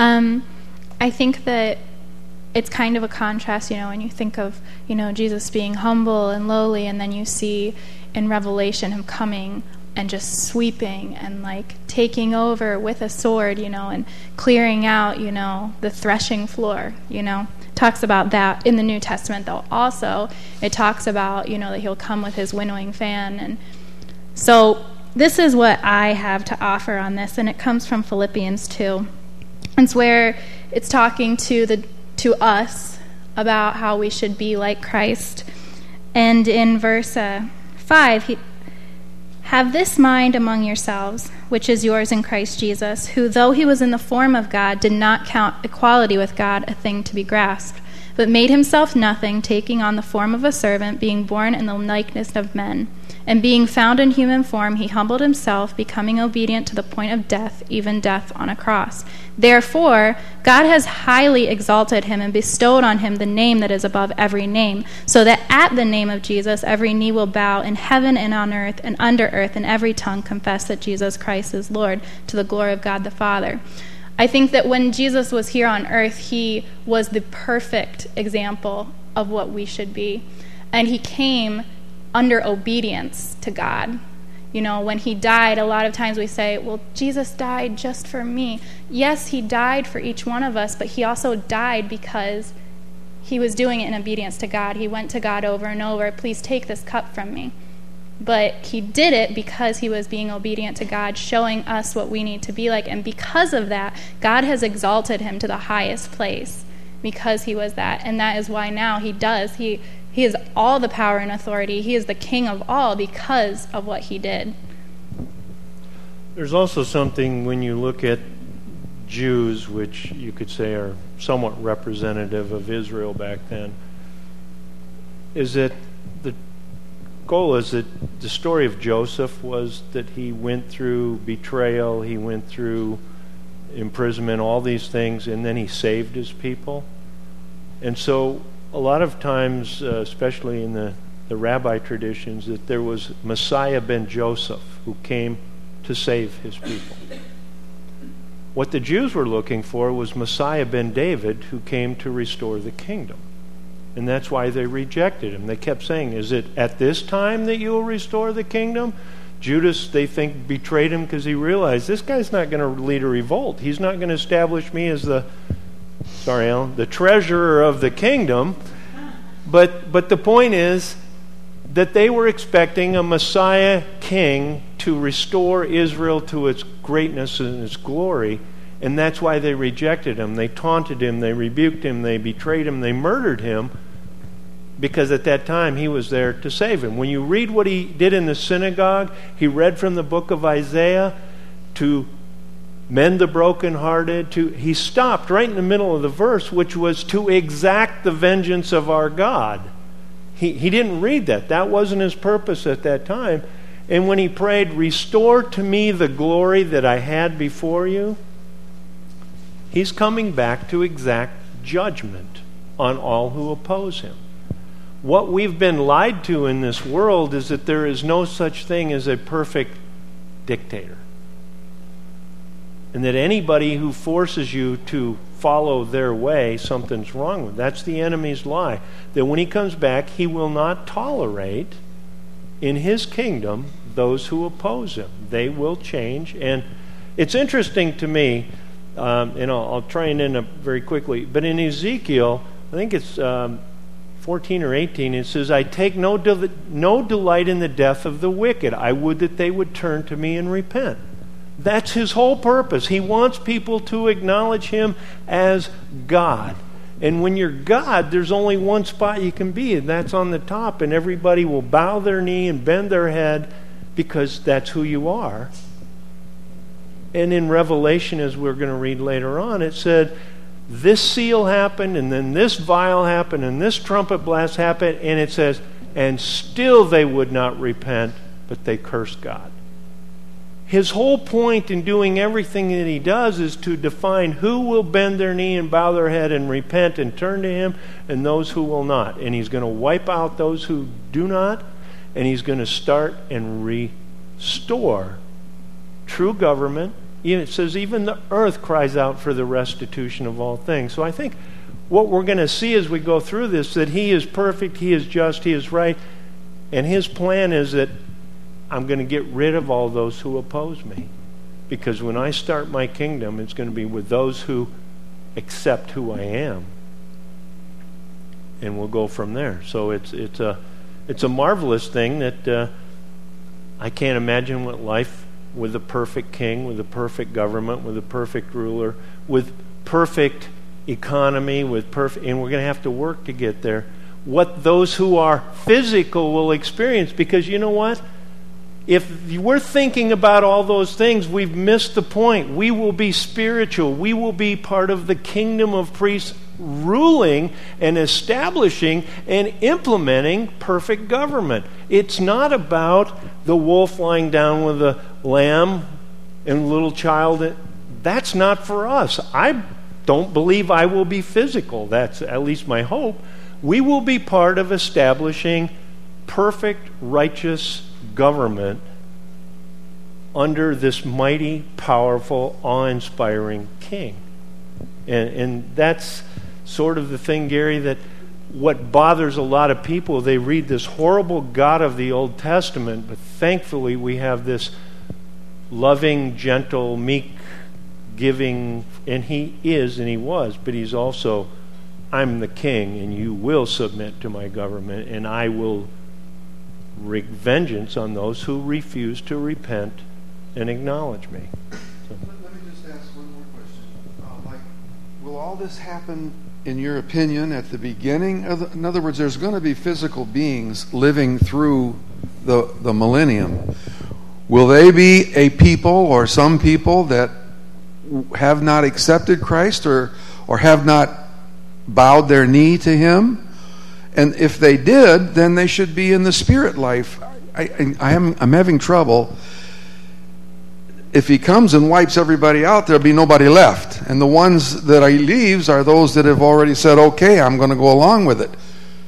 I think that it's kind of a contrast, when you think of, Jesus being humble and lowly, and then you see in Revelation him coming and just sweeping and taking over with a sword, and clearing out, the threshing floor, Talks about that in the New Testament, though. Also, it talks about, that he'll come with his winnowing fan. And so this is what I have to offer on this, and it comes from Philippians 2. It's where it's talking to us about how we should be like Christ. And in verse 5, have this mind among yourselves, which is yours in Christ Jesus, who, though he was in the form of God, did not count equality with God a thing to be grasped, but made himself nothing, taking on the form of a servant, being born in the likeness of men. And being found in human form, he humbled himself, becoming obedient to the point of death, even death on a cross. Therefore, God has highly exalted him and bestowed on him the name that is above every name, so that at the name of Jesus every knee will bow in heaven and on earth and under earth, and every tongue confess that Jesus Christ is Lord, to the glory of God the Father. I think that when Jesus was here on earth, he was the perfect example of what we should be. And he came under obedience to God. When he died, a lot of times we say, well, Jesus died just for me. Yes, he died for each one of us, but he also died because he was doing it in obedience to God. He went to God over and over, please take this cup from me. But he did it because he was being obedient to God, showing us what we need to be like. And because of that, God has exalted him to the highest place because he was that. And that is why now he has all the power and authority. He is the king of all because of what he did. There's also something when you look at Jews, which you could say are somewhat representative of Israel back then, is that the goal is that the story of Joseph was that he went through betrayal, he went through imprisonment, all these things, and then he saved his people. And so a lot of times, especially in the rabbi traditions, that there was Messiah ben Joseph who came to save his people. What the Jews were looking for was Messiah ben David who came to restore the kingdom. And that's why they rejected him. They kept saying, is it at this time that you will restore the kingdom? Judas, they think, betrayed him because he realized this guy's not going to lead a revolt. He's not going to establish me as the treasurer of the kingdom. But the point is that they were expecting a Messiah king to restore Israel to its greatness and its glory. And that's why they rejected him. They taunted him, they rebuked him, they betrayed him, they murdered him, because at that time he was there to save him. When you read what he did in the synagogue, he read from the book of Isaiah to mend the brokenhearted. He stopped right in the middle of the verse, which was to exact the vengeance of our God. He didn't read that. That wasn't his purpose at that time. And when he prayed, restore to me the glory that I had before you, he's coming back to exact judgment on all who oppose him. What we've been lied to in this world is that there is no such thing as a perfect dictator. And that anybody who forces you to follow their way, something's wrong with. That's the enemy's lie. That when he comes back, he will not tolerate in his kingdom those who oppose him. They will change. And it's interesting to me, and I'll try and end up very quickly, but in Ezekiel, I think it's 14 or 18, it says, I take no delight in the death of the wicked. I would that they would turn to me and repent. That's his whole purpose. He wants people to acknowledge him as God. And when you're God, there's only one spot you can be, and that's on the top, and everybody will bow their knee and bend their head because that's who you are. And in Revelation, as we're going to read later on, it said, this seal happened, and then this vial happened, and this trumpet blast happened, and it says, and still they would not repent, but they cursed God. His whole point in doing everything that he does is to define who will bend their knee and bow their head and repent and turn to him, and those who will not. And he's going to wipe out those who do not, and he's going to start and restore true government. It says even the earth cries out for the restitution of all things. So I think what we're going to see as we go through this, that he is perfect, he is just, he is right, and his plan is that I'm going to get rid of all those who oppose me. Because when I start my kingdom, it's going to be with those who accept who I am. And we'll go from there. So it's a marvelous thing that I can't imagine what life with a perfect king, with a perfect government, with a perfect ruler, with perfect economy, and we're going to have to work to get there. What those who are physical will experience, because you know what? If we're thinking about all those things, we've missed the point. We will be spiritual. We will be part of the kingdom of priests, ruling and establishing and implementing perfect government. It's not about the wolf lying down with a lamb and a little child. That's not for us. I don't believe I will be physical. That's at least my hope. We will be part of establishing perfect, righteous government under this mighty, powerful, awe-inspiring king. And that's sort of the thing, Gary, that what bothers a lot of people, they read this horrible God of the Old Testament, but thankfully we have this loving, gentle, meek, giving, and he is and he was, but he's also, I'm the king and you will submit to my government, and I will wreak vengeance on those who refuse to repent and acknowledge me. So. Let me just ask one more question. Will all this happen, in your opinion, at the beginning? In other words, there's going to be physical beings living through the millennium. Will they be a people or some people that have not accepted Christ or have not bowed their knee to him? And if they did, then they should be in the spirit life. I'm having trouble. If he comes and wipes everybody out, there'll be nobody left. And the ones that he leaves are those that have already said, okay, I'm going to go along with it.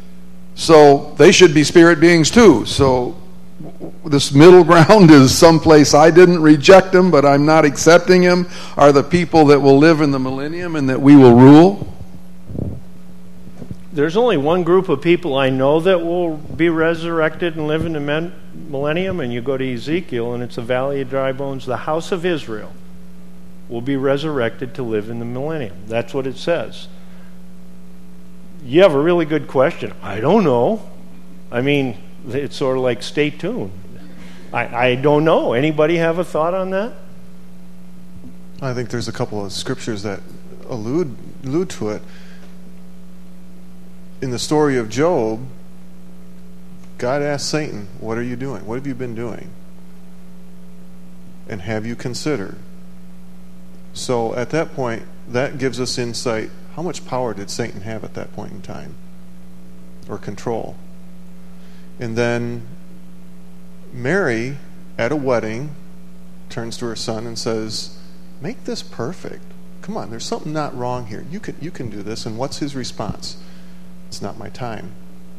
So they should be spirit beings too. So this middle ground is someplace I didn't reject him, but I'm not accepting him, are the people that will live in the millennium and that we will rule. there's only one group of people I know that will be resurrected and live in the millennium, and you go to Ezekiel, and it's the Valley of Dry Bones. The house of Israel will be resurrected to live in the millennium. That's what it says. You have a really good question. I don't know. I mean, it's sort of like stay tuned. I don't know. Anybody have a thought on that? I think there's a couple of scriptures that allude to it. In the story of Job, God asked Satan, "What are you doing? What have you been doing? And have you considered?" So at that point, that gives us insight. How much power did Satan have at that point in time? Or control? And then Mary, at a wedding, turns to her son and says, "Make this perfect. Come on, there's something not wrong here. You can do this." And what's his response? "It's not my time."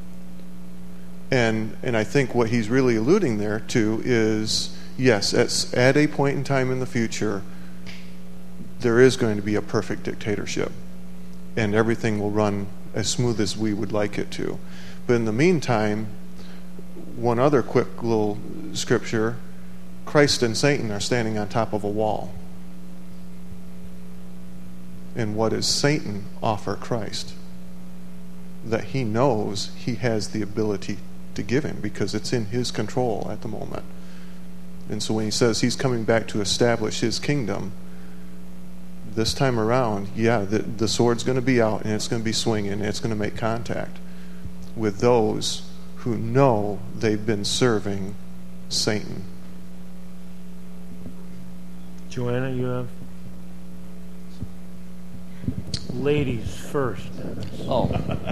And I think what he's really alluding there to is, yes, at a point in time in the future, there is going to be a perfect dictatorship, and everything will run as smooth as we would like it to. But in the meantime, one other quick little scripture, Christ and Satan are standing on top of a wall. And what does Satan offer Christ? That he knows he has the ability to give him, because it's in his control at the moment. And so when he says he's coming back to establish his kingdom, this time around, the sword's going to be out, and it's going to be swinging, and it's going to make contact with those who know they've been serving Satan. Joanna, you have? Ladies first. Oh.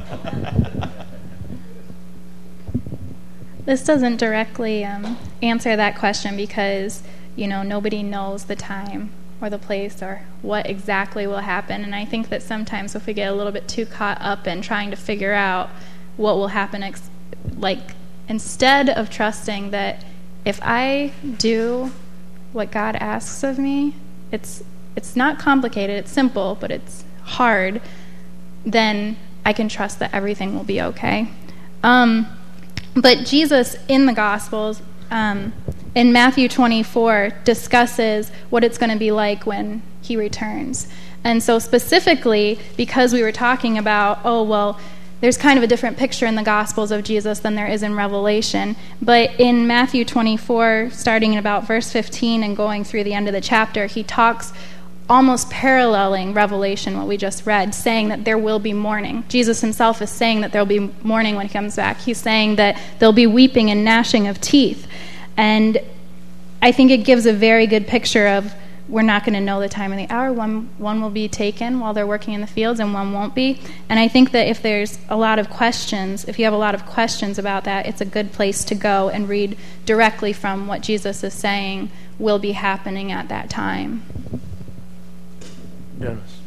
This doesn't directly answer that question because, nobody knows the time or the place or what exactly will happen. And I think that sometimes if we get a little bit too caught up in trying to figure out what will happen, instead of trusting that if I do what God asks of me, it's not complicated, it's simple, but it's hard, then I can trust that everything will be okay. But Jesus in the Gospels, in Matthew 24, discusses what it's going to be like when he returns. And so specifically, because we were talking about, there's kind of a different picture in the Gospels of Jesus than there is in Revelation. But in Matthew 24, starting in about verse 15 and going through the end of the chapter, he talks almost paralleling Revelation, what we just read, saying that there will be mourning. Jesus himself is saying that there will be mourning when he comes back. He's saying that there'll be weeping and gnashing of teeth. And I think it gives a very good picture of we're not going to know the time and the hour. One will be taken while they're working in the fields and one won't be. And I think that if there's a lot of questions, if you have a lot of questions about that, it's a good place to go and read directly from what Jesus is saying will be happening at that time. Dennis.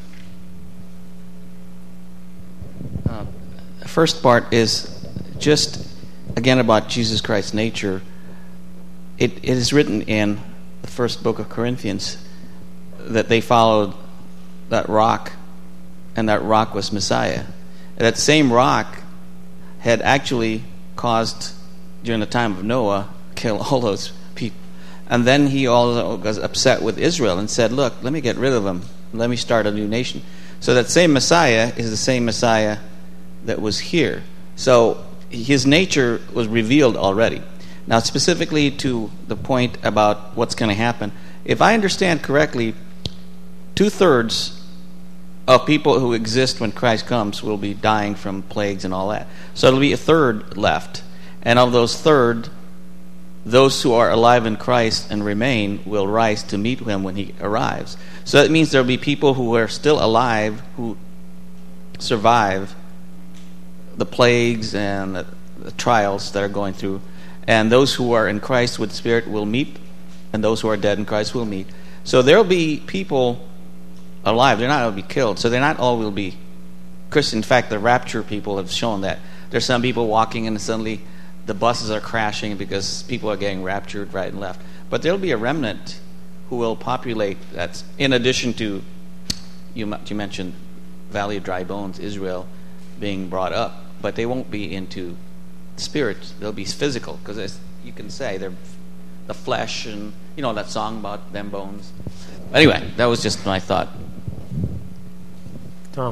The first part is just, again, about Jesus Christ's nature. It is written in the first book of Corinthians that they followed that rock, and that rock was Messiah. And that same rock had actually caused, during the time of Noah, kill all those people. And then he also was upset with Israel and said, look, let me get rid of them. Let me start a new nation. So that same Messiah is the same Messiah that was here. So his nature was revealed already. Now, specifically to the point about what's going to happen, if I understand correctly, 2/3 of people who exist when Christ comes will be dying from plagues and all that. So it'll be 1/3 left. And of those 1/3, those who are alive in Christ and remain will rise to meet him when he arrives. So that means there will be people who are still alive who survive the plagues and the trials that are going through. And those who are in Christ with Spirit will meet, and those who are dead in Christ will meet. So there will be people alive. They're not going to be killed. So they're not all will be Christian. In fact, the rapture people have shown that. There's some people walking and suddenly the buses are crashing because people are getting raptured right and left. But there will be a remnant who will populate that. In addition to, you mentioned Valley of Dry Bones, Israel. being brought up, but they won't be into spirit. They'll be physical, because you can say they're the flesh, and you know that song about them bones. Anyway, that was just my thought. Tom.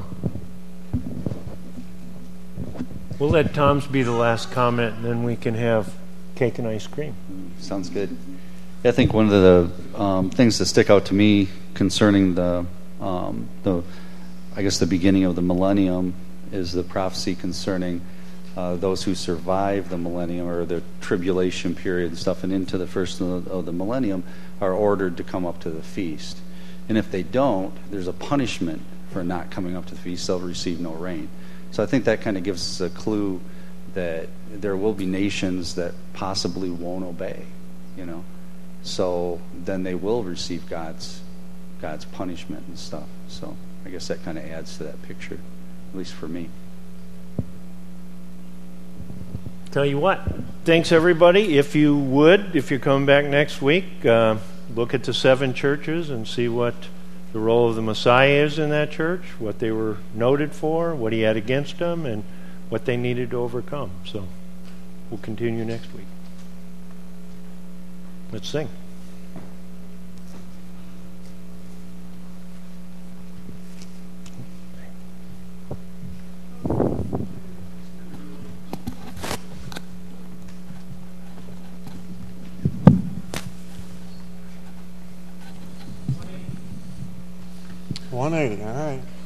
We'll let Tom's be the last comment, and then we can have cake and ice cream. Sounds good. I think one of the things that stick out to me concerning the I guess the beginning of the millennium is the prophecy concerning those who survive the millennium or the tribulation period and stuff, and into the first of the millennium are ordered to come up to the feast. And if they don't, there's a punishment for not coming up to the feast. They'll receive no rain. So I think that kind of gives us a clue that there will be nations that possibly won't obey, you know. So then they will receive God's punishment and stuff. So I guess that kind of adds to that picture, at least for me. Tell you what, thanks everybody. If you're coming back next week, look at the 7 churches and see what the role of the Messiah is in that church, what they were noted for, what he had against them, and what they needed to overcome. So we'll continue next week. Let's sing. $180, all right.